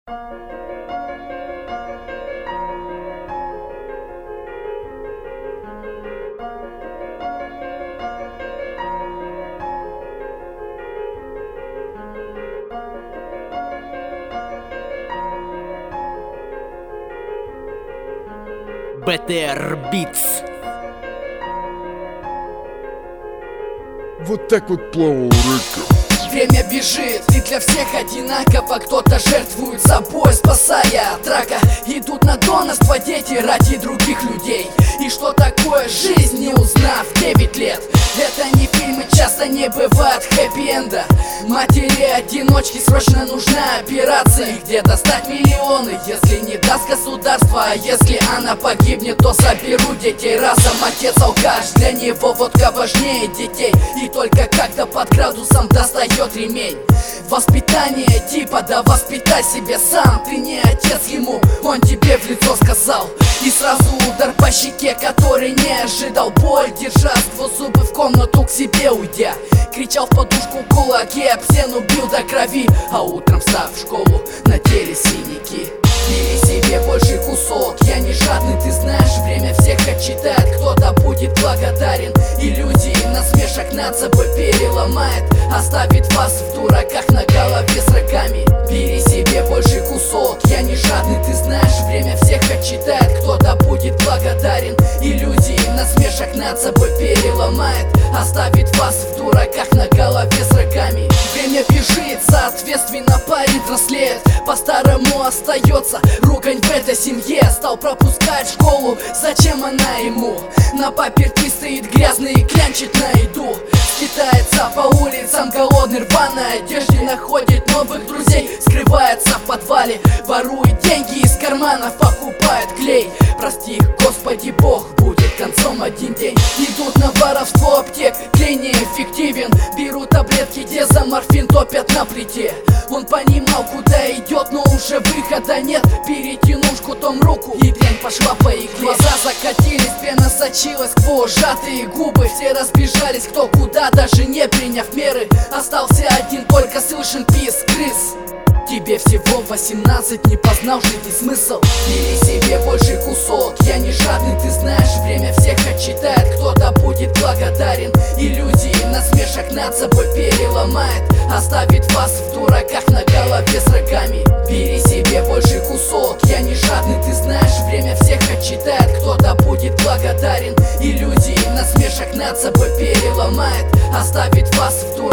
БТР Beats. Вот так вот плавал река. Время бежит, и для всех одинаково. Кто-то жертвует собой, спасая от рака. Идут на донорство дети ради других людей. И что такое жизнь, не узнав 9 лет. Это не фильмы, часто не бывает хэппи-энда. Матери-одиночки, срочно нужна операция. Где достать миллионы, если не даст государство? А если она погибнет, то заберу детей разом. Отец алкаш, для него водка важнее детей. И только когда под градусом достает ремень. Воспитание типа, да воспитай себя сам. Ты не отец ему, он тебе в лицо сказал. И сразу удар по щеке, который не ожидал. Боль, держа сквозь зубы, в комнату к себе уйдя. Кричал в подушку кулаки, об стену бил до крови. А утром встав в школу, на теле синяки. Бери себе больше кусок, я не жадный, ты знаешь, время всех отчитает. Кто-то будет благодарен, и люди насмешек над собой переломает. Оставит вас в дураках на голове с рогами. Бери себе больше кусок, я не жадный, ты знаешь, время всех отчитает. Кто-то будет благодарен, и люди насмешек над собой переломает. Оставит вас в дураках на голове с рогами. Время бежит, соответственно парень взрослеет. По-старому остается ругань в этой семье. Стал пропускать школу, зачем она ему? На паперти стоит грязный и клянчит на еду. Скитается по улицам голодный, рваной одежде. Находит новых друзей, скрывается в подвале. Ворует деньги из карманов, покупает клей. Прости, Господи Бог, будет концом один день. Идут на воровство аптек, клей неэффективен. Берут таблетки, дезоморфин, топят на плите. Он понимал, куда идет, но уже выхода нет. Перетянул жгутом руку, и дрянь пошла по игле. Глаза закатились, пена сочилась, сквозь сжатые губы. Все разбежались кто куда, даже не приняв меры. Остался один, только слышен писк крыс. Тебе всего 18, не познал жизни смысл. Бери себе больше кусок, я не жадный, ты знаешь, время всех отчитает. Кто-то будет благодарен, и люди насмешек над собой переломает. Оставит вас в дураках на голове с рогами. Бери себе больше кусок, я не жадный, ты знаешь, время всех отчитает. Кто-то будет благодарен, и люди насмешек над собой переломает. Оставит вас в дураках